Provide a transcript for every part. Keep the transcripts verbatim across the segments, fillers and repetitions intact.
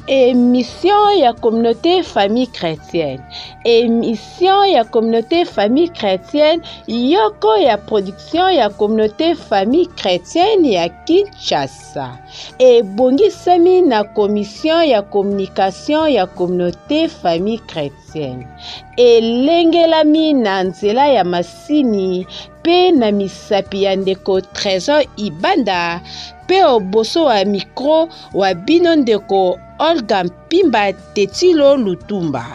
Émission ya communauté famille chrétienne. Émission ya communauté famille chrétienne yoko ya production ya communauté famille chrétienne ya Kinshasa. Ebongisami na commission ya communication ya communauté famille chrétienne. Elengelami na nzela ya masini pe na misapi ya ndeko Trésor Ibanda pe oboso wa micro wa bino ndeko Olga Mpimba Tetilo Lutumba.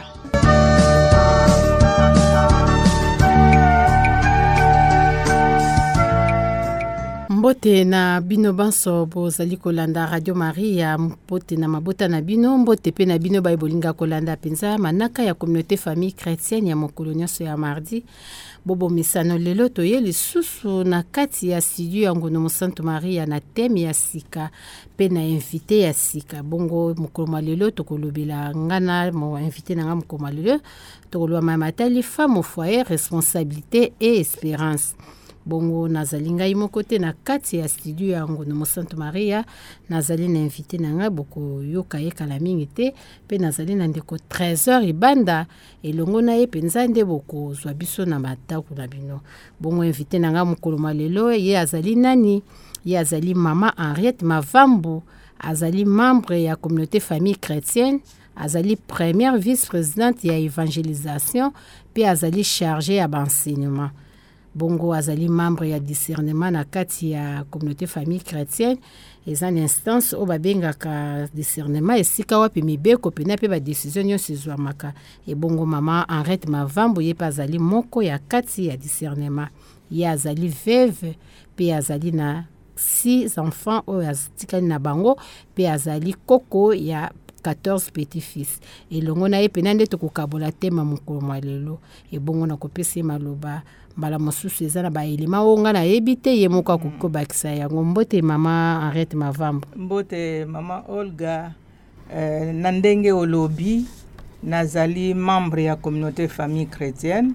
Mbote na bino banso bozali kolanda Radio Maria, mbote na mabota na bino, mbote pe na bino baibolinga kolanda penza manaka ya communauté famille chrétienne ya mokolo nyonso ya mardi. Bobo misano lelo toye lisusu na kati ya studio ya Ngono Santo Maria na teme ya sika pe na invité ya sika. Bongo mokolo lelo tokolobela ngana mo invité na nga mokolo lelo tokoloba mamatali femme au foyer, responsabilité et espérance. Bongo nazali ngai moko te na kati ya studio ya Ngono Santo Maria, nazali na invité na nga boko yoka yekala mingi te pe nazali na ndeko Trésor Ibanda elongo na ye penza nde boko zwa biso na mataku na bino. Bongo invité na nga mokolo malelo ye azali nani? Ye azali mama Henriette Mavambu, azali membre ya communauté famille chrétienne, azali première vice-présidente ya évangélisation pe azali chargée ya enseignement. Bongo azali membre ya discernement na kati ya communauté famille chrétienne. Eza une instance o babengaka discernement esika wapi mibeko pena pe ba décision nyonso ezwamaka. E bongo mama Henriette Mavambu ye pa azali moko ya kati ya discernement. Ye azali veuve pe azali na six enfants o azitikani na bango pe azali koko ya quatorze petits-fils. Et longo na ye pena nde tokokabola tema mokolo mwa lelo. E bongo na kopesa maloba mbala mosusu eza na baelema onga na yebite ye moko akokobakisa yango. Mbote mama Henriette Mavambu. Mbote mama Olga, eh, na ndenge olobi nazali membre ya communauté famille chrétienne,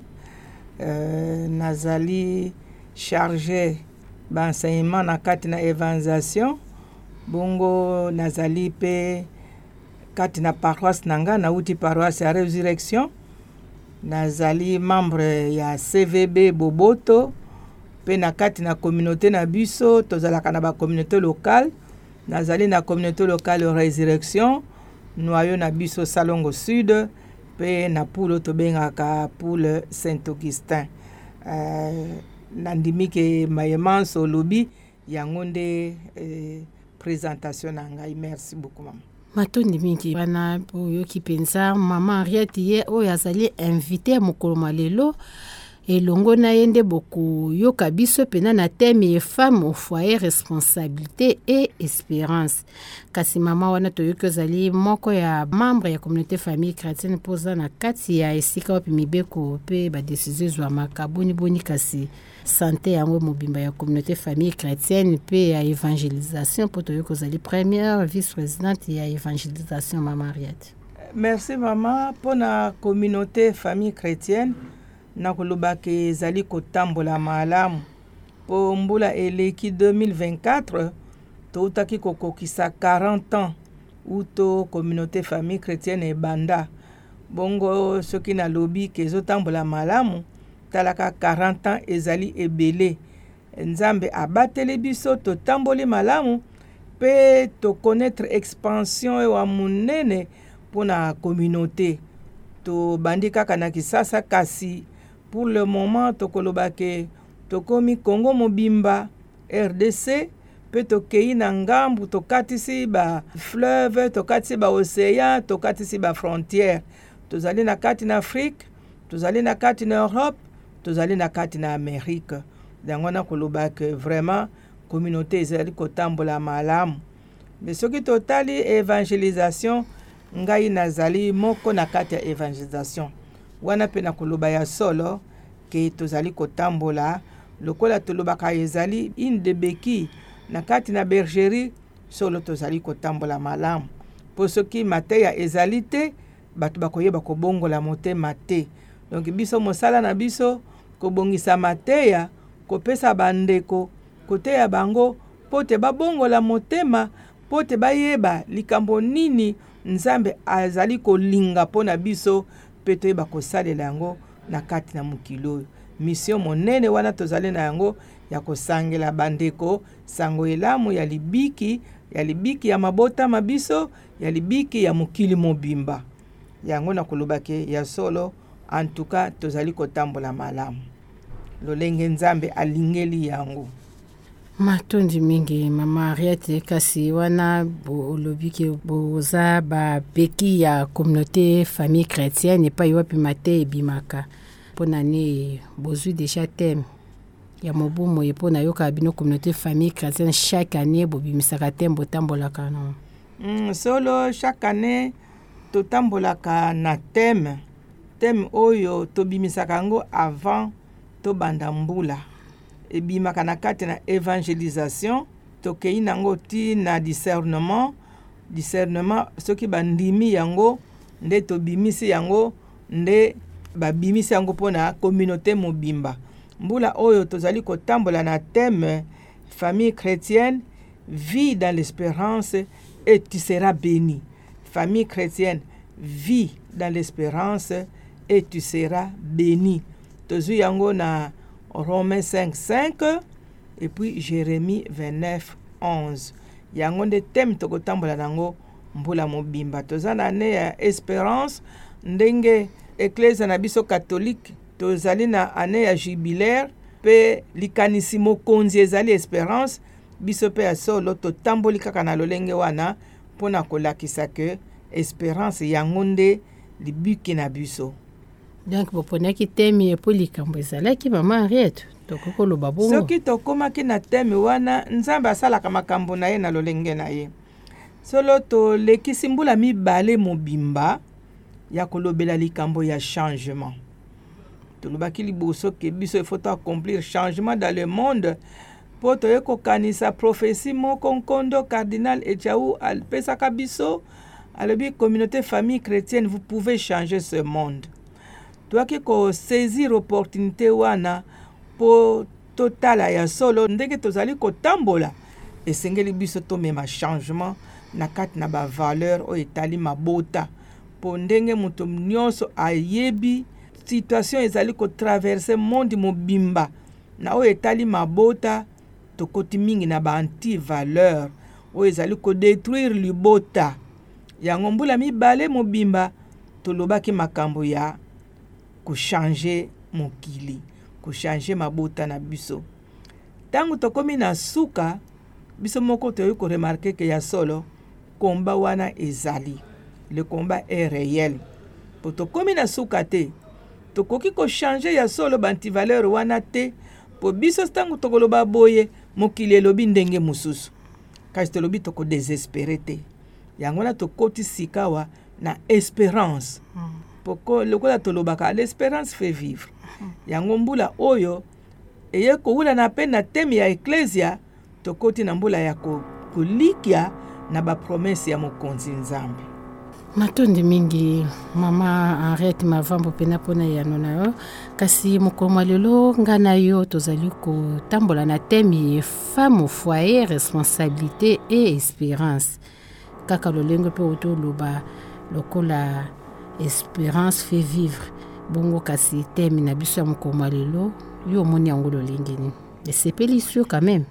eh, nazali chargé d'enseignement na kati na évangélisation. Bongo nazali pe kati na paroisse nanga na uti paroisse ya Résurrection. Nazali membre ya C V B Boboto pe na kati na communauté na biso tozalaka na ba communauté locale. Nazali na communauté locale Résurrection noyo na biso Salongo Sud pe na pulo tobengaka Poule Saint-Augustin. Euh, nandimike mayemanso lobi yango nde eh, présentation na ngai. Merci beaucoup maman. Matondi mingi bana oyo kipenza mama Henriette ye oyo azali invité mokolo malelo elongo na yende boko yoka biso pena na thème ya femme au foyer, responsabilité et espérance. Kasi mama wana toyoki ozali moko ya membre ya communauté famille chrétienne poza na kati ya esika wapi mibeko pe ba décision zwamaka boni boni kasi santé yango mobimba ya communauté famille chrétienne pe ya évangélisation poto yoki ozali première vice-présidente ya évangélisation mama Henriette. Merci maman. Pour la communauté famille chrétienne nakolobaka ezali kotambola malamu po mbula eleki deux mille vingt-quatre toutaki kokokisa quarante ans uto communauté famille chrétienne ebanda. Bongo soki na lobi kezotambola malamu talaka quarante ans ezali ebele. Nzambe abateli biso totamboli malamu pe to connaître expansion wa munene pona communauté to bandika kana kisasa kasi. Pour le moment tokolobake tokomi Congo mobimba R D C pe tokei na ngambu tokatisi ba fleuve tokatisi ba océan tokatisi ba frontière. Tozali na kati na Afrique, tozali na kati na Europe, tozali na kati na Amérique. Dango na kolobake vraiment communauté ezali kotambola malamu. Mais soki totali évangélisation ngai nazali moko na kati ya évangélisation. Wana pe na koloba ya solo ke tozali kotambola lokola tolobaka ezali une de beki na kati na bergerie solo tozali kotambola malamu. Po soki mateya ezali te batu bakoyeba kobongola motema te. Donc biso mosala na biso kobongisa mateya kopesa bandeko koteya bango pote babongola motema pote bayeba likambo nini nzambe azali kolinga pona biso pe toyeba kosalela yango na kati na mokili oyo. Mission monene wana tozali na yango ya kosangela bandeko sango elamu ya libiki ya libiki ya mabota mabiso ya libiki ya mokili mobimba. Yango na kolobake ya solo en tout cas tozali kotambola malamu lolenge nzambe alingeli yango. Matondi mingi mama Henriette, kasi wana olobi ke boza ba beki ya communauté famille chrétienne pa yopi mate ebimaka pona ni bozui déjà thème ya mobumo epona yoka bino communauté famille chrétienne chaque année bobimisaka thème botambolaka no. Mm, solo chaque année totambolaka na thème thème oyo tobimisaka ngo avant to banda mbula. Ebimaka na kati na évangélisation tokei nango ti na discernement discernement soki bandimi yango nde tobimisi yango nde babimisi yango pona communauté mobimba. Mbula oyo tozali kotambola na thème famille chrétienne, vie dans l'espérance et tu seras béni. Famille chrétienne, vie dans l'espérance et tu seras béni. Tozui yango na Romains cinq cinq et puis Jérémie vingt-neuf onze. Yango nde thème tokotambola nango mbula mobimba. Toza na ane ya espérance ndenge Ecclesia na biso catholique tozali na ane ya jubilaire pe likanisi mokonzi ezali espérance biso pe ya solo totamboli kaka na lolenge wana pona kolakisa ke espérance yango nde libuki na biso. Donc boponaki temi epo likambo ezalaki mama Henriette tokokoloba bongo. Soki tokomaki na temi wana nzambe asalaka makambo na ye na lolenge na ye. Solo to lekisi mbula mibale mobimba ya kolobela likambo ya changement. Tolobaki liboso ke biso faut accomplir changement dans le monde po toye kokanisa prophétie moko nkondo cardinal Echaou alpesaka biso alobi communauté famille chrétienne vous pouvez changer ce monde. Toi qui ko saisir opportunité wana po totala ya solo ndenge tozali kotambola esengeli biso to mema changement na kati na ba valeur o etali mabota po ndenge muto nyonso ayebi situation ezali ko traverser monde mobimba na o etali mabota to koti mingi na ba anti valeur o ezali ko détruire libota ya ngombula mibale mobimba tolobaki makambo ya ko changer mokili ko changer mabota na biso. Tangu tokomi na suka biso moko toyo ko remarquer que ya solo combat wana ezali. Le combat est réel. Po tokomi na suka te tokoki ko changer ya solo banti valeur wana te po biso tangu tokoloba boye mokili elobi ndenge mususu. Kasi tolobi toko désespéré te. Yango na tokoti sikawa na espérance. Mm. Poko lokola tolobaka l'espérance fait vivre. Yango mbula oyo eye ko wula na pe na temi ya Ecclesia tokoti na mbula ya ko kulikia na ba promesse ya mokonzi nzambe. Matondi mingi mama Henriette mavambo pena pona ya nona yo kasi mokoma lelo ngana yo tozali ko tambola na temi femme au foyer, responsabilité et espérance. Kaka lolengo pe otoloba lokola espérance fait vivre. Bongo kasi temi na biso ya mokoma lelo yo moni yango lolengeni. Et c'est délicieux quand même.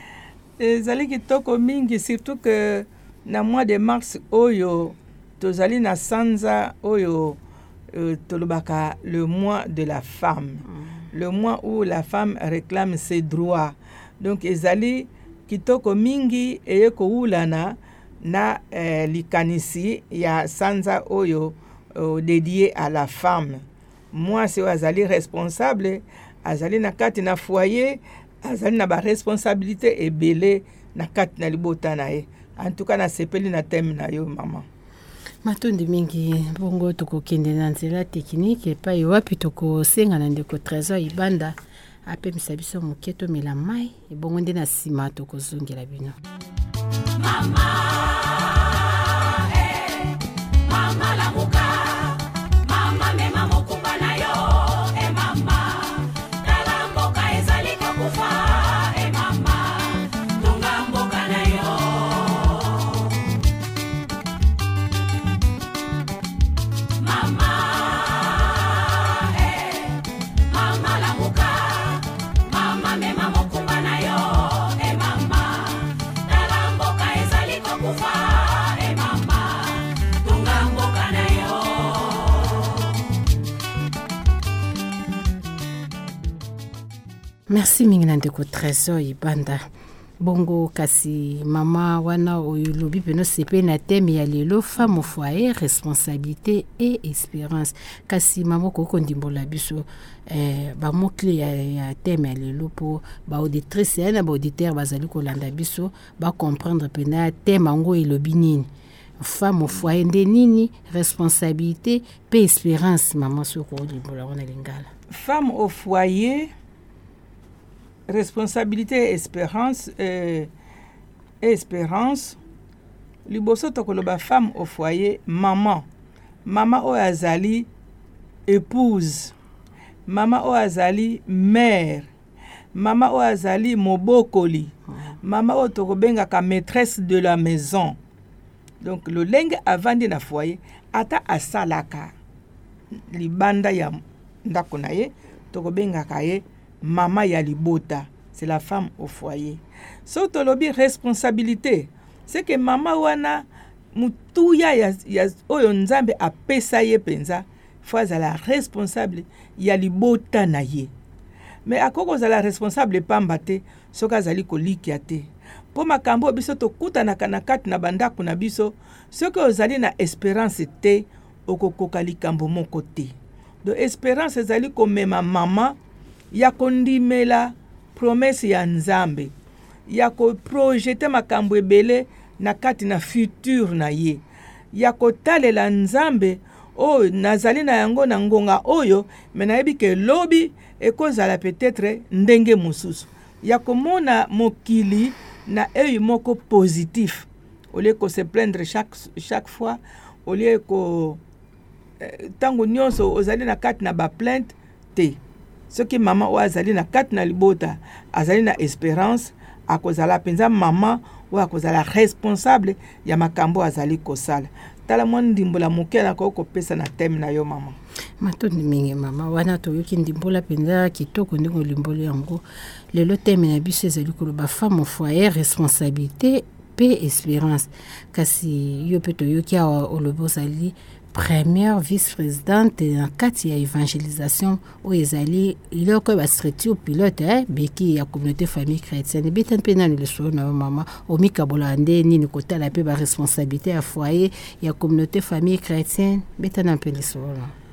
Ezali kitoko mingi surtout que na mois de mars oyo tozali na sanza oyo euh, tolobaka le mois de la femme. Mm. Le mois où la femme réclame ses droits. Donc ezali kitoko mingi eye ko ulana na eh, likanisi ya sanza oyo euh, dédié à la femme. Moi c'est azali responsable azali na kati na foyer azali na ba responsabilité ebele na kati na libota na ye. En tout cas na sepeli na thème na yo mama. Matondi mingi bongo tokokende na nzela technique pa yo wapi toko senga na ndeko trésor ibanda ape misabiso moketo mela mai bongo nde na sima tokozongela bino. Mama eh mama la muka mama mema mokumba na yo eh mama kala mboka ezali kokufa eh mama tunga mboka na yo Merci mingi na ndeko Trésor Ibanda. Bongo kasi mama wana oyo lobi peno sepe na teme ya lelo femme au foyer, responsabilité et espérance. Kasi mama koko ndimbola biso eh ba mot clé ya, ya teme ya lelo po ba auditrice na ba auditeur bazali kolanda biso ba comprendre pena teme ngo elobi nini. Femme au foyer nde nini, responsabilité pe espérance mama soko ndimbola wana lingala. Femme au foyer, responsabilité et espérance euh, et espérance liboso tokoloba femme au foyer maman maman o azali épouse maman o azali mère maman o azali mobokoli maman o tokobengaka maîtresse de la maison. Donc le lenge avandi na foyer ata asalaka libanda ya ndako na ye tokobengaka ye Mama ya libota, c'est la femme au foyer. So tolobi responsabilité, c'est que mama wana mutuya ya, ya oyo nzambe apesa ye penza, fois la responsable ya libota na ye. Mais akoko zala responsable pamba te, soka zali kolikia te. Po makambo biso tokuta na kanakati na bandaku na biso, soka ozali na espérance te, okokoka likambo moko te. Do espérance zali komema mama ya kondimela promesse ya nzambe ya ko projete makambo ebele na kati na futur na ye ya kotalela nzambe o nazali na yango na ngonga oyo menayebi ke lobi ekozala peut-être ndenge mosusu ya komona mokili na œil moko positif au lieu ko se plaindre chaque chaque fois au lieu ko eh, tango nyonso ozali na kati na ba plainte te. Ce qui maman ou azali na kat na libota azali na espérance akozala penza maman ou akozala responsable ya makambo azali kosala tala mwana ndimbola mokela ko kopesa na teme na yo mama matondi mingi mama wana to yoki ndimbola penza kitoko ndingo limbolo yango lelo teme na biso ezali koloba femme au foyer, responsabilité pe espérance kasi yo peto yoki awa olobo zali première vice-présidente en kati ya évangélisation au ezali iloko ba structure pilote eh beki ya communauté famille chrétienne bitan pena le so na mama o mikabola ande ni kotala pe ba responsabilité à foyer ya communauté famille chrétienne bitan pe le so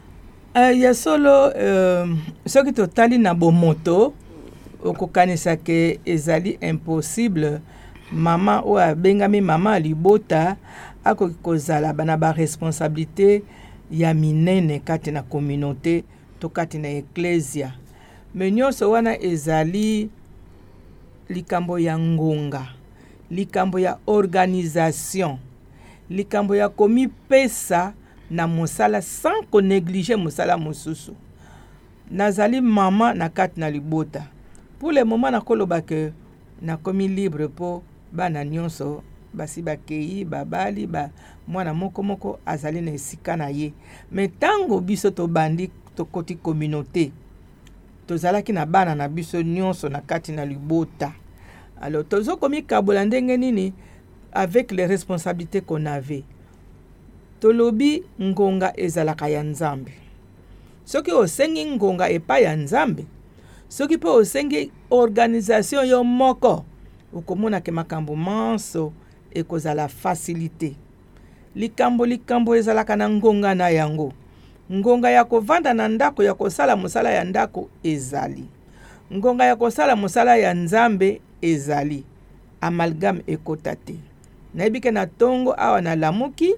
euh ya solo euh ce qui totali na bomoto okokanisa ke ezali impossible mama o abengami mama libota ako kozala bana ba responsabilité ya minene kati na communauté to kati na ecclesia menyoso wana ezali likambo ya ngonga likambo ya organisation likambo ya komi pesa na mosala sans ko négliger mosala mosusu nazali mama na kati na libota pour le moment na koloba ke na komi libre po bana nyonso basi bakei babali ba mwana moko moko azali na esika na ye mais tango biso to bandi to koti communauté tozalaki na bana na biso nyonso na kati na libota alors tozo komi kabola ndenge nini avec les responsabilités qu'on avait tolobi ngonga ezalaka ya nzambe soki osengi ngonga epa ya nzambe soki po osengi organisation yo moko ukomona ke makambo manso ekozala facilité likambo likambo ezalaka na ngonga na yango ngonga ya kovanda na ndako ya kosala musala ya ndako ezali ngonga ya kosala musala ya nzambe ezali amalgame ekotate naibike na tongo awa na lamuki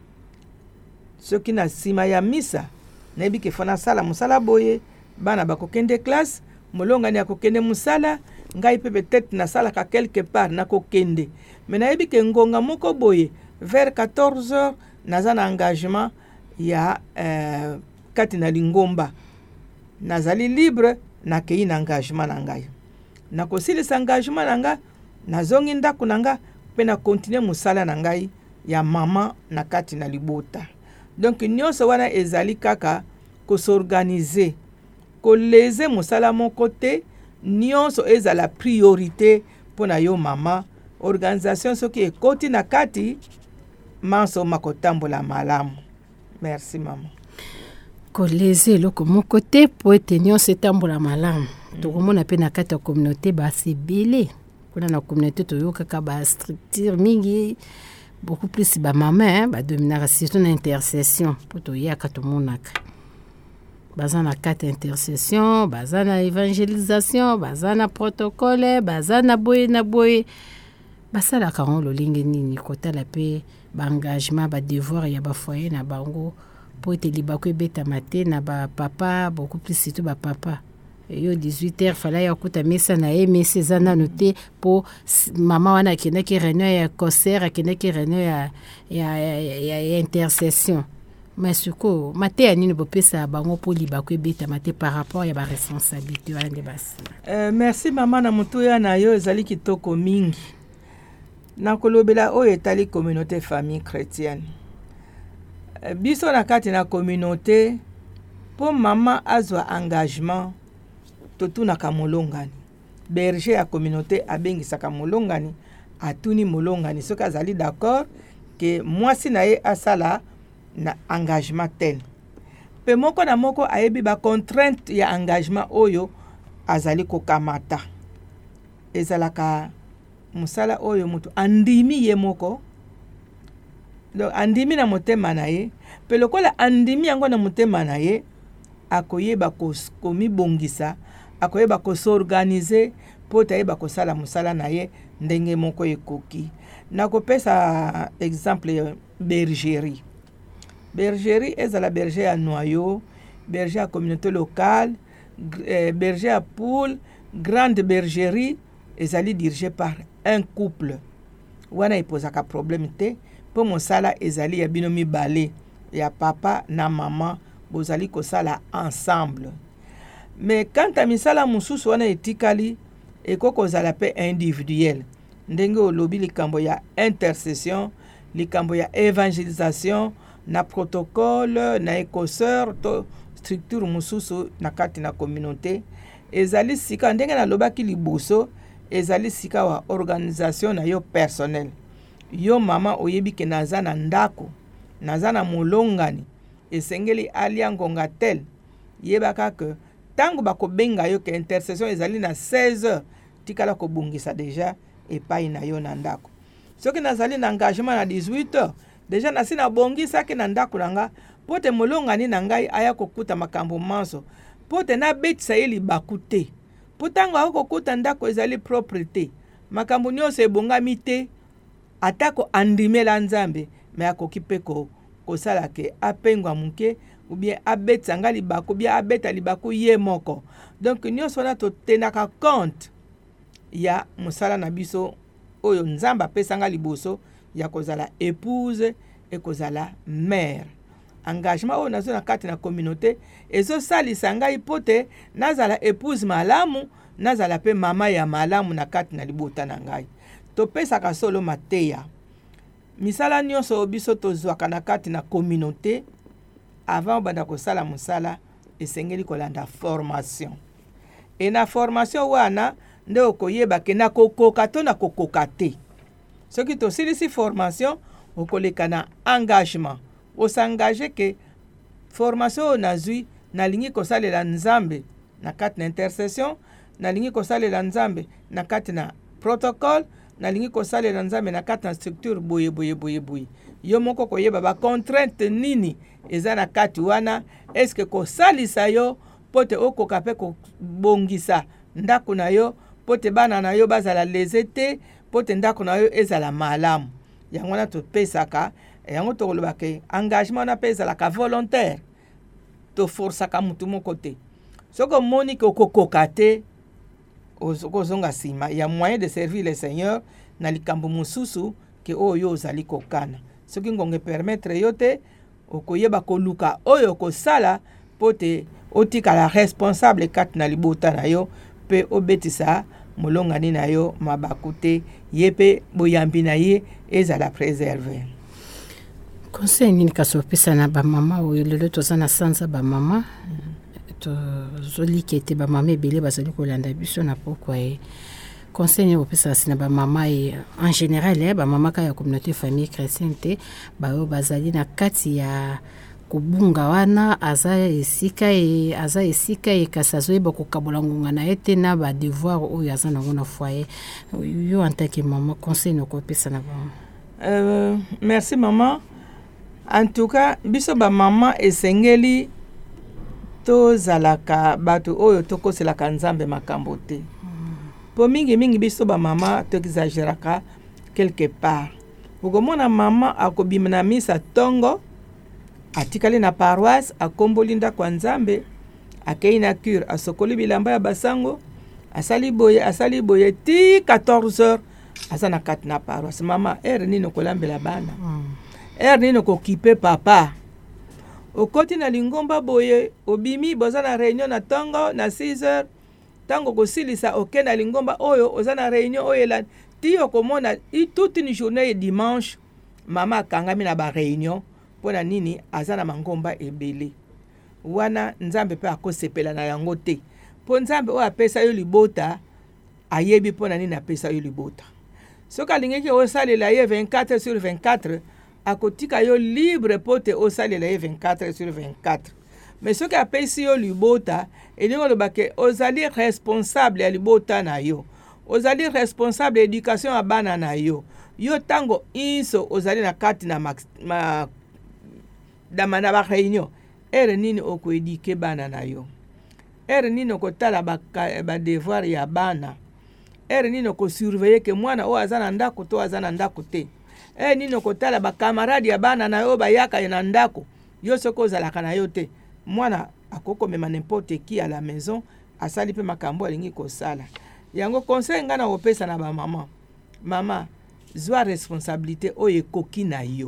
soki na sima ya misa naibike fona sala musala boye bana bakokende classe molonga ni akokende musala ngai pe peut-être na sala ka quelque part na kokende mais nayebi ke ngonga moko boye vers quatorze heures naza na engagement ya euh, kati na lingomba nazali libre na kei na engagement na ngai na kosilisa engagement na nga nazongi ndako na nga pe na continuer musala na ngai ya mama na kati na libota donc nyonso wana ezali kaka ko s'organiser ko leze musala moko te nyonso ezala priorité pona yo mama organisation soki ekoti na kati manso makotambola malamu. Merci maman. koleze eloko moko te po ete nyonso etambola malamu. Tokomona mpe na kati ya communauté basi ebele. Kuna na communauté toyokaka bastructure mingi beaucoup plus bamama badominaka surtout na intercession po toyaka tomonaka. Baza na kati ya intercession, baza na évangélisation, baza na protocole, baza na boye na boye. Basalaka ngo lolingi nini kotala mpe baengagement badevoir ya bafoyer na bango po ete libako ebetama te na bapapa beaucoup plus surtout bapapa. Yo dix-huit heures fala ya kuta mesa na ye mesa eza nano te po mama wana akendaki réunion ya concert akendaki réunion ya, ya, ya, ya, ya intercession. Mais suko mateya nini bopesa bango po libako ebetama te par rapport ya baresponsabilité wana nde basi. Euh, merci mama na mutuya na yo ezali kitoko mingi. Na kolobela oyo etali communauté famille chrétienne. Biso na kati na communauté po mama azwa engagement totunaka molongani. Berger ya communauté abengisaka molongani atuni molongani soki azali d'accord ke mwasi na ye asala na engagement tel. Pe moko na moko ayebi ba contrainte ya engagement oyo azali kokamata. Ezalaka musala oyo mutu andimi ye moko. Donc andimi na motema na ye, pe lokola andimi yango na motema na ye, akoyeba komi bongisa, akoyeba kosorganize po tayeba kosala musala na ye ndenge moko ekoki. Na kopesa exemple bergerie. Bergerie ezala berger ya noyau, berger ya communauté locale, berger ya poule, grande bergerie ezali dirigé par un couple. Wana ipozaka problème te. Po mosala ezali ya bino mibale ya papa na mama bozali kosala ensemble. Mais quand a misala mususu wana etikali ekoko zala pe individuel. Ndenge olobi likambo ya intercession, likambo ya évangélisation, na protocole, na écosseur, to structure mususu na kati na communauté. Ezali sika ndenge na lobaki liboso, ezali sika wa organisation na yo personnel. Yo mama oyebi ke naza na ndako, naza na molongani, esengeli alia ngonga tel, yebaka ke tango bako benga yo ke intercession ezali na seize heures, tikala ko bungisa deja epai na yo na ndako. Soki nazali na engagement na dix-huit heures, deja nasi na bongisa ke na ndako nanga, pote molongani na ngai aya kokuta makambo manso, pote na betisa ye libaku te. Potango ako kokuta ndako ezali propriété, makambo nyonso ebongami te, atako andimela nzambe, me akoki pe ko kosala ke apengwa muke, ou bien abetisa nga libaku, ou bien abeta libaku ye moko. Donc nyonso wana to tenaka compte ya musala na biso oyo nzambe apesa nga liboso ya kozala épouse et kozala mère. Engagement oyo nazo na kati na communauté ezo salisa ngai pote nazala épouse malamu, nazala pe mama ya malamu na kati na libota na ngai. Topesaka solo mateya. Misala nyonso biso tozwaka na kati na communauté avant banda kosala musala esengeli kolanda formation. E na formation wana nde okoyeba ke na kokoka to na kokoka te. Soki tosilisi formation okoleka na engagement. Osangaje ke formation nazwi nalingi kosalela nzambe na kati na intercession, nalingi kosalela nzambe na kati na protocole, nalingi kosalela nzambe na kati na structure boye boye boye boye. Yo moko koyeba ba contrainte nini eza na kati wana, eske kosalisa yo pote okoka pe kobongisa ndako na yo, pote bana na yo bazala lezete, pote ndako na yo ezala malamu. Yango wana topesaka, yango tokolobaka engagement na pe ezalaka volontaire. To forsaka mutu moko te. Soko moni ke okokoka te, okozonga sima ya moyen de servir le Seigneur na likambo mususu ke oyo ozali kokana. Soki ngonge permettre yo te, okoyeba koluka oyo kosala pote otika la responsable kati na libota na yo pe obetisa molongani na yo mabakute yepe boyambi na ye ezala préserver. Conseil nini kasopesa na ba mama oyo lelo toza na sanza ba mama to zoli kete ba mama ebele bazali kolanda biso na pokwa e conseil ni opesa sina ba mama e en général eh ba mama ka ya communauté famille chrétienne te ba o bazali na kati ya kubunga wana aza esika e aza esika e kasi azoyeba kokabola ngonga na ye te na badevoir oyo aza nango na foyer. Yo en tant que maman conseil nokopesa na bango? Euh, merci maman. En tout cas biso bamama esengeli tozalaka bato oyo tokoselaka nzambe makambo te. Po mingi mingi biso bamama toexageraka quelque part. Ukomona mama akobima na misa tongo atikali na paroisse akomboli ndako ya nzambe akei na cure asokoli bilamba ya basango asali boye asali boye ti quatorze heures asa na kati na paroisse. Mama ere nini kolambela bana mm. ere nini kokipe papa okoti na lingomba boye obimi boza na réunion na tongo na six heures tango kosilisa oke na lingomba oyo oza na réunion oyo la ti okomona toute une journée dimanche mama akangami na ba réunion pona nini aza na mangomba ebele wana nzambe pe akosepela na yango te po nzambe oyo apesa yo libota ayebi pona nini apesa yo libota. Soki alingeki osalela ye vingt-quatre sur vingt-quatre akotika yo libre pote osalela ye vingt-quatre sur vingt-quatre. Mais soki apesi yo libota elingi olobake ozali responsable ya libota na yo, ozali responsable ya éducation ya bana na yo. Yo tango inso ozali na kati na ma, ma dama na ba réunion ere nini okoedike bana na yo, ere nini okotala ba, ba devoir ya bana, ere nini okosurveiller ke mwana o aza na ndako to aza na ndako te, ere nini okotala ba camarade ya bana na yo bayaka na ndako yo soko ozalaka na yo te. Mwana akokomema n'importe qui à la maison asali pe makambo alingi kosala. Yango conseil nga na opesa na ba mama, mama zwa responsabilité oyo ekoki na yo,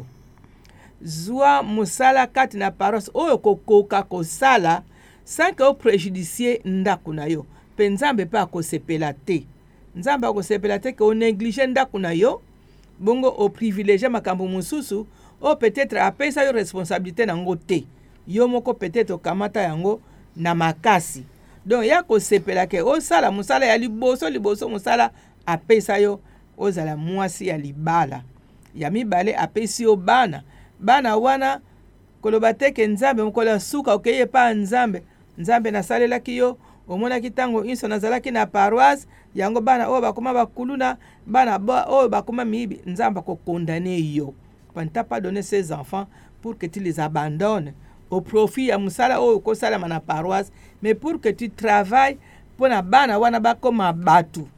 zwa musala kati na paroisse oyo kokoka kosala sans que o préjudicie ndako na yo. Pe nzambe pa akosepela te, nzambe akosepela te ke o néglige ndako na yo bongo o privilégier makambo mususu o peut-être apesa yo responsabilité nango te. Yo moko peut-être okamata yango na makasi. Donc ya kosepela ke osala musala ya liboso liboso musala apesa yo ozala mwasi ya libala ya mibale apesi yo bana bana wana koloba teke nzambe mokola suka okeye pa nzambe nzambe nasalelaki yo omonaki tango inso nazalaki na paroisse yango bana oyo bakoma bakuluna bana oyo bakoma mibi nzambe akokondane yo. Panta pas donner ses enfants pour que tu les abandonnes au profit ya musala oyo kosala na paroisse, mais pour que tu travailles pour na bana wana bakoma batu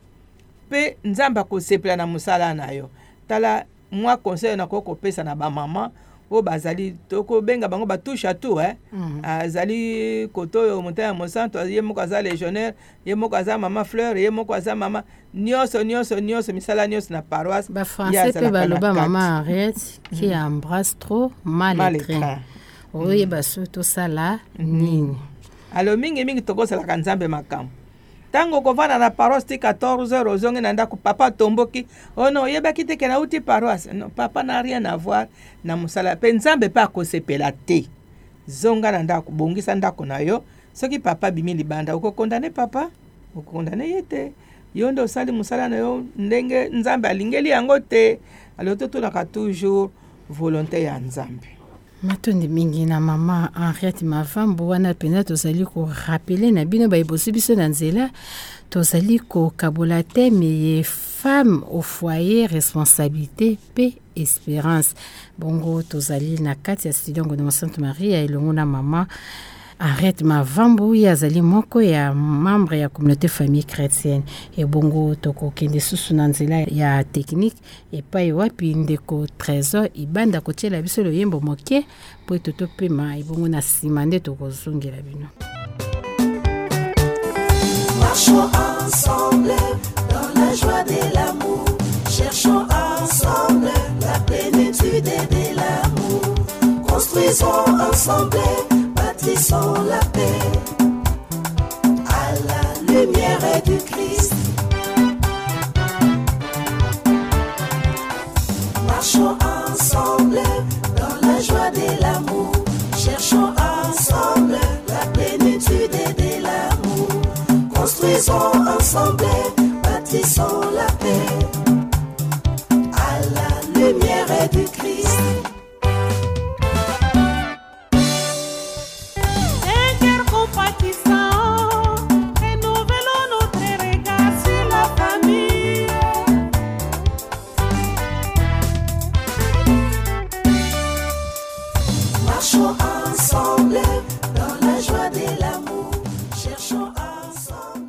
pe nzamba kosepela na musala na yo. Tala moi conseil na ko kopesa na ba mama o bazali toko benga bango ba touche à tout hein mm. azali koto yo montagne mosanto ye moko za légionnaire ye moko za mama fleur ye moko za mama nyoso nyoso nyoso misala nyoso na paroisse ba français pe baloba mama arrête qui mm. embrasse trop mal, mal étreint. Oye baso to sala nini. Alors mingi mingi toko sala kanzambe makambo. Tango kovana na paroisse ti quatorze heures ozongi na ndako papa tomboki. Oh non, yebaki te na uti paroisse. Non, papa n'a rien à voir na musala. Pe nzambe pa kosepela te. Zonga na ndako bongisa ndako na yo. Soki papa bimi libanda uko condamné papa, uko condamné yete. Yo ndo sali musala na yo ndenge nzambe alingeli yango te. Alors toto na ka toujours volonté ya nzambe. Matondi mingi na mama Henriette Mavambo wana pena tozali ko rappeler na bino ba ebosi biso na nzela tozali ko kabola teme ye femme au foyer responsabilité pe espérance. Bongo tozali na kati ya studio de Sainte Marie ya elongo na mama Henriette Mavambo ya zali moko ya membre ya communauté famille chrétienne et bongo toko kende susu na nzela ya technique et pa wapi ndeko trésor ibanda kotiela biso lo yembo moke po toto pema ibongo na simande toko zongela bino. Marchons ensemble dans la joie de l'amour, cherchons ensemble la plénitude de l'amour, construisons ensemble, bâtissons la paix à la lumière du Christ. Marchons ensemble dans la joie de l'amour, cherchons ensemble la plénitude de l'amour, construisons ensemble, bâtissons la paix à la lumière du Christ.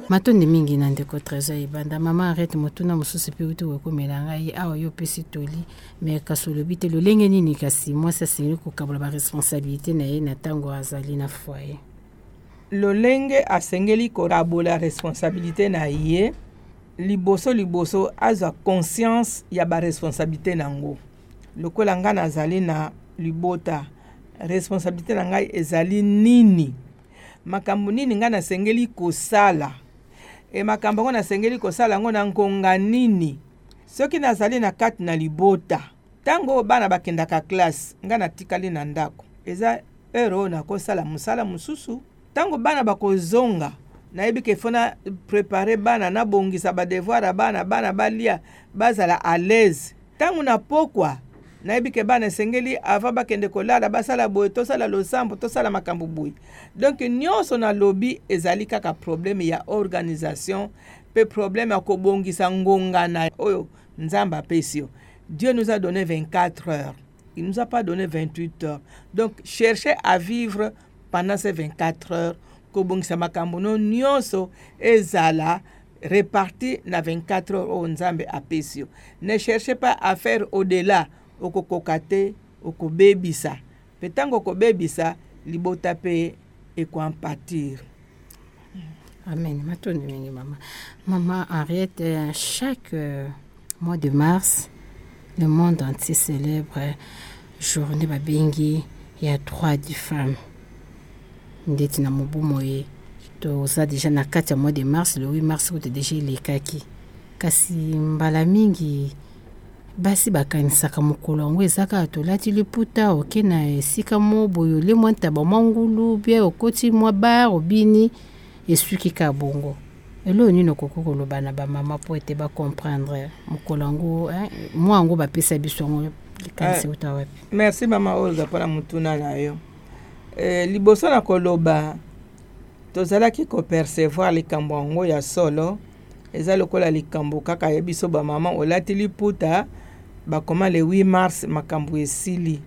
matondi mingi na ndeko trésor ibanda mama arrête motuna mosusu pe uti wekomela ngai awa yo pesi toli me kasi olobi te lolenge nini kasi mwasi asengeli kokabola baresponsabilité na ye na ntango azali na foyer. Lolenge asengeli kokabola responsabilité na ye liboso liboso azwa conscience ya baresponsabilité nango. Lokola nga nazali na libota responsabilité na ngai ezali nini, makambo nini nga nasengeli kosala, e makambo ngo nasengeli kosala ngo na nkonga nini. Soki nazali na kati na libota tango bana bakendaka classe nga natikali na ndako eza ero na kosala musala mususu. Tango bana bakozonga nayebi ke fona préparer bana na bongisa ba devoir bana bana balia bazala à l'aise. Tango na pokwa nayebi ke bana sengeli avant bakende kolala basala boye tosala losambo tosala makambo boye. Donc nyonso na lobby ezali kaka problème ya organisation pe problème ya kobongisa ngonga na oyo nzamba apesio. Dieu nous a donné vingt-quatre heures, il nous a pas donné vingt-huit heures. Donc cherchez à vivre pendant ces vingt-quatre heures kobongisa makambo no nyonso ezala réparti na vingt-quatre heures au nzambe apesio. Ne cherchez pas à faire au-delà okokokate okobebisa. Petango okobebisa libota pe ekompatir. Amen. Matondi mingi mama. Maman Henriette, chaque euh, mois de mars, le monde entier célèbre journée babengi ya droit des femmes. Ndeti na mobumo ye. To za déjà na kati ya mois de mars, le huit mars kote déjà lekaki. Kasi mbala mingi basi bakanisaka mokolo yango ezaka tolati liputa oke na esika mo boyo le mwa ntaba mwa ngulu bia okoti mwa bar obini esuki ka bongo. Elo nino koko koloba na bamama po ete bacomprendre mokolo yango mwa yango bapesa biso yango likanisi uta wapi. Merci mama Olga mpona mutuna na yo. Eh, liboso na koloba tozalaki kopercevoir likambo yango ya solo eza lokola likambo kaka ya biso bamama olati liputa bakoma le huit mars makambo esili.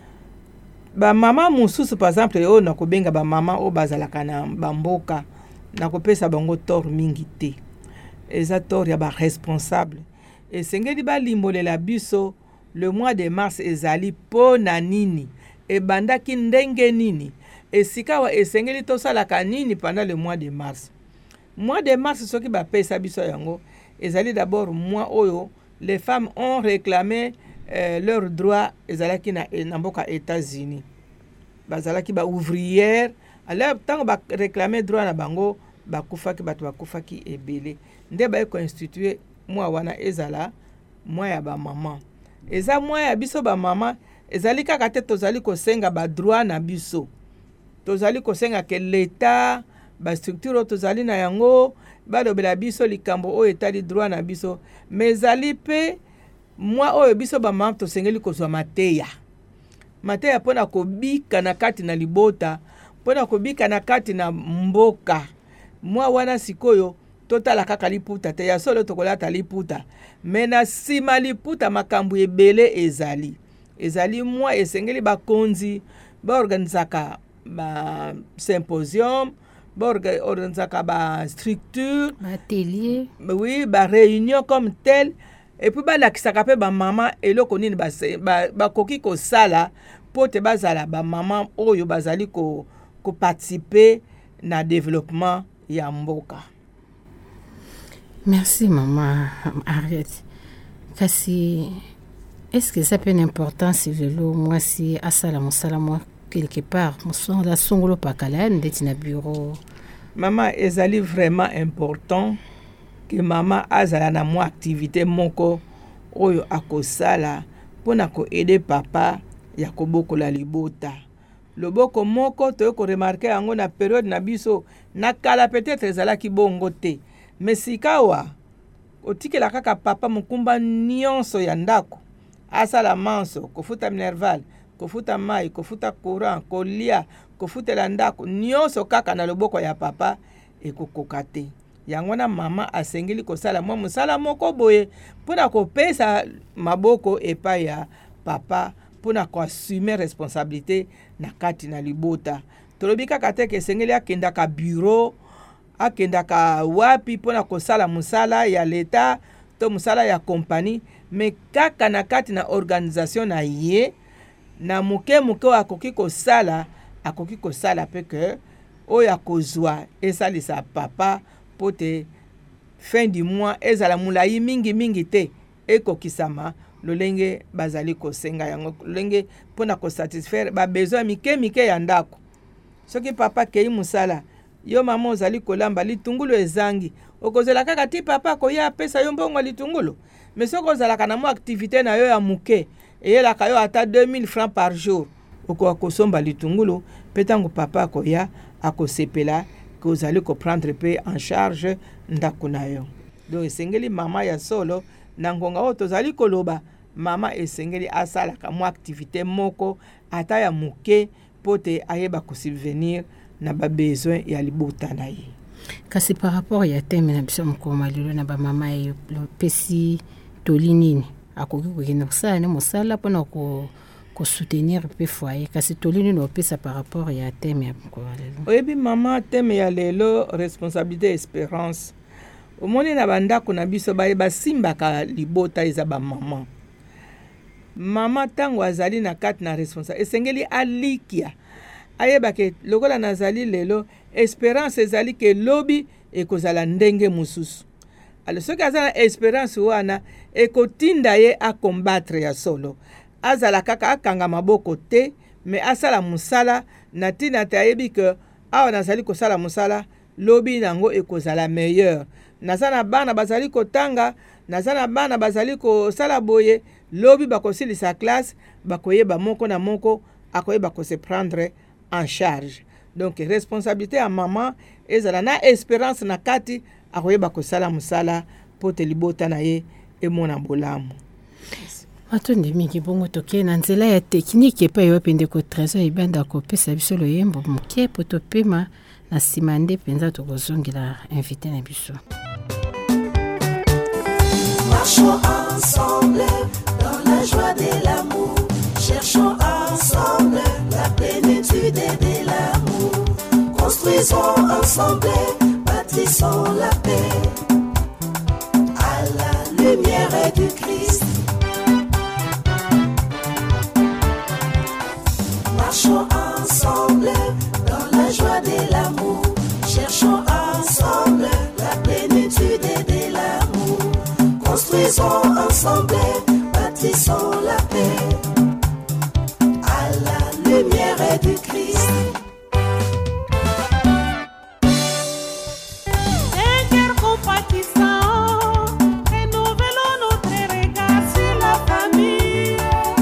Bamama mususu par exemple oyo nakobenga bamama oyo bazalaka na bamboka nakopesa bango tort mingi te. Eza tort ya baresponsable. Esengeli balimbolela biso le mois de mars ezali po na nini ebandaki ndenge nini esika wa esengeli tosalaka nini pendant le mois de mars. Mois de mars soki bapesa biso yango ezali d'abord mois oyo les femmes ont réclamé euh, leurs droits ezalaki na, na mboka États-Unis. Bazalaki ba ouvrière alors tango ba réclamer droit na bango bakufaki bato bakufaki ebele nde ba ko instituer mois wana ezala mois ya ba maman. Eza mois ya biso ba maman ezali kaka te tozali kosenga ba droit na biso. Tozali kosenga ke l'état ba structure tozali na yango balobela biso likambo oyo etali droit na biso mais ezali pe moi oyo biso ba maman tosengeli kozwa mateya. Mateya pona kobika na kati na libota, pona kobika na kati na mboka. Moi wana sikoyo totala kaka liputa te ya solo tokolata liputa mais na sima liputa makambo ebele ezali. Ezali moi esengeli bakonzi ba organizaka ba symposium ba organizaka ba structure ba atelier oui ba réunion comme tel et puis ba lakisaka pe ba mama eloko nini ba ba koki ko sala pote bazala ba mama oyo bazali ko ko participer na développement ya mboka. Merci maman Henriette. Kasi est-ce que ça peut une importance velo moi si asala mosala moi quelque part moson la songolo pakala ndeti na bureau. Maman ezali vraiment important que maman azala na mo activité moko oyo akosala pona ko aider papa ya kobokola libota. Loboko moko to ko remarquer yango na période na biso na kala peut-être ezalaki bongo te mais sikawa otikela kaka papa mukumba nyonso ya ndako asala manso kofuta minerval kofuta mai kofuta courant kolia kofutela ndako nyonso kaka na loboko ya papa ekokoka te. Yango na mama asengeli kosala mwa musala moko boye pona kopesa maboko epa ya papa pona ko assumer responsabilité na kati na libota. Tolobi kaka te ke esengeli akendaka bureau akendaka wapi mpona kosala mosala ya leta to mosala ya kompani, me kaka na kati na organisation na ye na moke moke oyo akoki kosala akoki kosala mpe ke oyo akozwa esalisa papa po te fin du mois ezala molai mingi mingi te ekokisama lolenge bazali kosenga yango, lolenge mpona kosatisfaire babesoin mike mike ya ndako. Soki papa kei mosala yo mama ozali kolamba litungulu ezangi, okozela kaka ti papa koya apesa yo mbongo litungulu. Mais soki ozalaka na mo activité na yo ya muke eyelaka yo ata deux mille francs par jour, okoka kosomba litungulu mpe ntango papa akoya akosepela ke ozali koprendre mpe en charge ndako na yo. Donc esengeli mama ya solo na ngonga oyo tozali koloba, mama esengeli asalaka mo activité moko ata ya muke po te ayeba kosubvenir na ba besoin ya libota na ye. Kasi par rapport ya teme na biso mokoma lelo na ba mama e pesi toli nini akoki kokende kosala ne mosala mpona ko soutenir pe foyer, kasi toli nini opesa par rapport ya teme ya mokoma lelo? Oyebi mama, teme ya lelo responsabilité espérance. Omoni na bandako na biso baye basimbaka libota eza ba mama. Mama tango azali na kati na responsable esengeli alikia ayebake lokola nazali lelo espérance ezali ke lobi ekozala ndenge mususu. Alors soki aza na espérance wana ekotinda ye a combattre ya solo, azala kaka akanga maboko te, me asala musala na tina te ayebi ke awa nazali kosala musala lobi nango ekozala meilleur. Naza na bana bazali kotanga, naza na bana bazali kosala boye, lobi bakosilisa classe bakoyeba moko na moko akoyeba kose prendre en charge. Donc responsabilité à maman ezala na espérance na kati akoyeba kosala musala po te libota na ye emona bolamu. Matonde mingi bongo toke na nzela ya teknike pa yo pende ko trésor ibanda ko pesa biso lo yembo moke po to pema na simande penza to kozongela invité na biso. Marchons ensemble dans la joie de l'amour. Cherchons ensemble la plénitude de l'amour. Construisons ensemble, bâtissons la paix à la lumière du Christ. Marchons ensemble dans la joie de l'amour. Cherchons ensemble la plénitude de l'amour. Construisons ensemble, bâtissons la paix à la lumière du Christ. Un cœur compatissant, renouvelons notre regard sur la famille.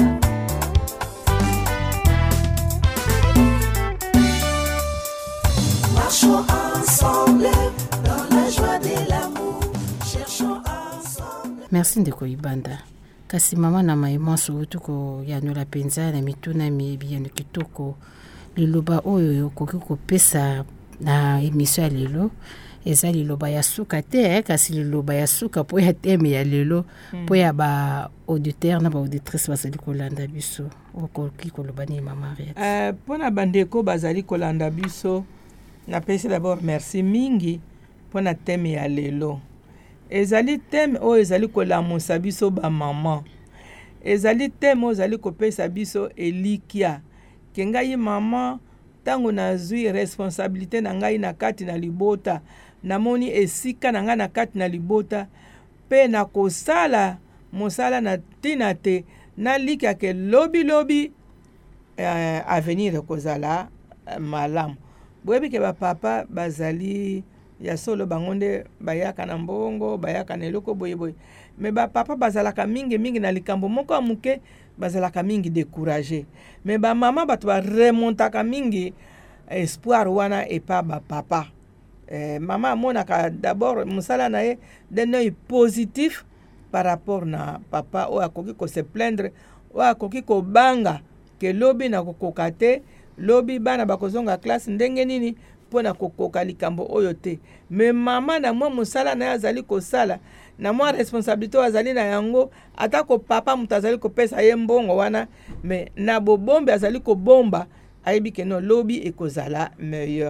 Marchons ensemble dans la joie de l'amour. Cherchons ensemble. Merci ndeko ibanda. Kasi mama na maimanso utuko yanola penza na mituna miyebi ya kitoko liloba oyo koki kopesa na emission ya lelo eza liloba ya suka te eh, kasi liloba ya suka po ya teme ya lelo mm. po ya ba auditeur na ba auditrice bazali kolanda biso okoki koloba ni mama Henriette. Euh, pona bandeko bazali kolanda biso na pesi d'abord merci mingi pona teme ya lelo. Ezali teme o ezali kolamusa biso ba mama. Ezali teme o ezali kopesa biso elikia. Ke ngai mama tango nazwi responsabilité na ngai na kati na libota, namoni esika na ngai na kati na libota, pe na kosala mosala na tina te na likia ke lobi lobi eh, avenir kozala eh, malamu. Boyebi ke ba papa bazali ya solo bangonde bayaka na mbongo bayaka na eloko boye boye, me ba papa bazalaka mingi mingi na likambo moko amuke bazalaka mingi découragé, me ba mama bato ba remontaka mingi espoir wana epa ba papa. Eh, mama amonaka d'abord musala na ye d'un œil positif par rapport na papa o akoki ko se plaindre o akoki ko banga ke lobi na kokoka te, lobi bana bakozonga classe ndenge nini pona kokoka likambo oyo te. Me mama na mwa musala na azali kosala na mwa responsabilité azali na yango, atako papa mutu azali kopesa ye mbongo wana, me na bobombe azali kobomba ayebi ke no lobi ekozala meilleur.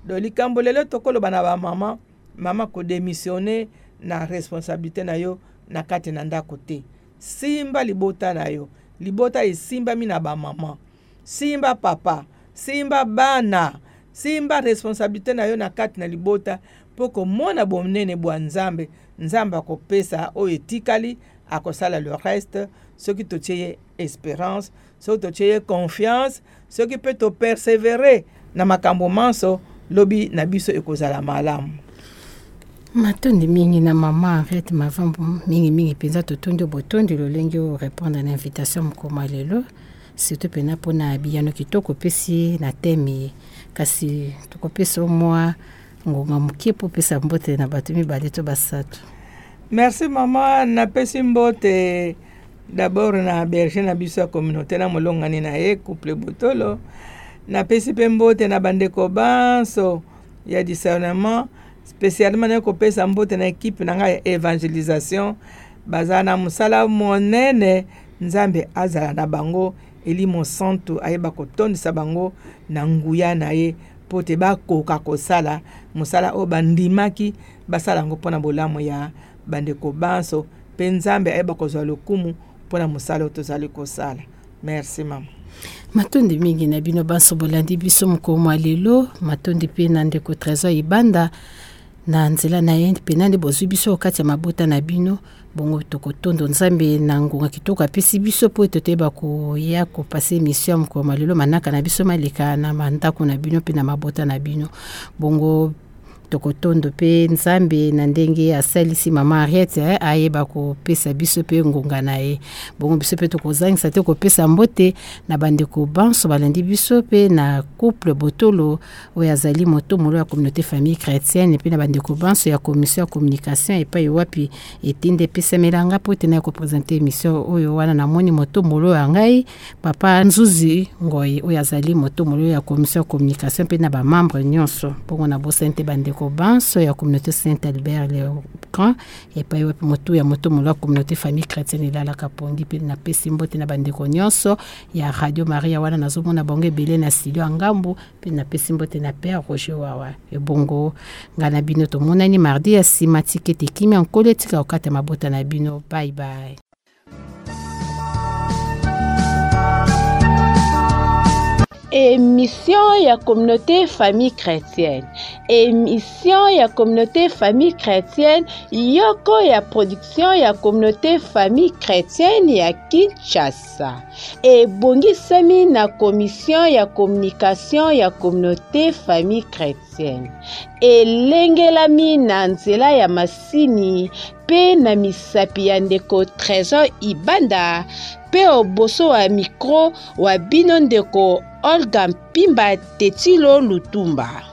do likambo lelo tokoloba na ba mama mama ko démissionner na responsabilité na yo na kati na ndako te. Simba libota na yo, libota esimba mi na ba mama, simba papa, simba bana, simba responsabilité na yo na kati na libota poko mona bomnene bwa nzambe, nzambe akopesa o etikali akosala le reste, ce qui te tient espérance, ce qui te tient confiance, ce qui peut te persévérer na makambo manso lobi na biso ekozala malamu. Matondi mingi na mama arrête mavambo mingi mingi penza totondi botondi lolengi o répondre à l'invitation mkoma lelo surtout pena pona biyano kitoko pesi na temi kasi tokopesa mwa ngonga mukie po pesa mbote na bato mibale to basatu. Merci mama, na pesi mbote d'abord na berger na biso ya communauté na molongani na ye couple botolo, na pesi pe mbote na bandeko banso ya discernement, spécialement na kopesa mbote na équipe na nga ya évangélisation baza na musala monene, nzambe azala na bango elimo santo ayeba kotondisa bango na nguya na ye pote bakoka kosala musala o bandimaki basala ngo pona bolamu ya bandeko banso pe nzambe ayeba kozwa lokumu pona musala tozali kosala. Merci mama. Matondi mingi na bino banso bolandi biso mkomo lelo, matondi pe na ndeko Trésor Ibanda na nzela na ye pe nande bozwi biso kati ya mabota na bino bongo tokotondo nzambe na ngonga kitoko apesi biso po toteba ko ya ko passer mission mkomo lelo manaka na biso maleka na mandako na bino pe na mabota na bino bongo tokotondo pe nzambe na ndenge asalisi mama Ariete ayeba ko pesa biso pe ngonga na ye bongo biso pe tokozangisa te ko pesa mbote na bandeko banso balandi biso pe na couple botolo oyo azali moto molo ya communauté famille chrétienne pe na bandeko banso ya commission ya communication et pa wapi etinde pesa melanga po tena ko présenter mission oyo wana na moni moto molo ya ngai papa Nzuzi Ngoi oyo azali moto molo ya commission ya communication pe na ba membre nyonso bongo na bosente bandeko banso ya communauté Saint-Albert le Grand et pa yope moto ya moto molo communauté famille chrétienne la kapongi pe na pesi mbote na bandeko nyonso ya Radio Maria wana nazomona bonge belé na studio ngambu pe na pesi mbote na père Roger Wawa e bongo ngana bino to monani mardi ya simatike te kimi ankole tika okata mabota na bino. Bye bye. Émission ya communauté famille chrétienne. Émission ya communauté famille chrétienne yoko ya production ya communauté famille chrétienne ya Kinshasa. Et bongisami na commission ya communication ya communauté famille chrétienne. Elengelami na nzela ya masini pe na misapi ya ndeko Trésor Ibanda pe oboso wa micro wa bino ndeko Olga Mpimba Tetilo Lutumba.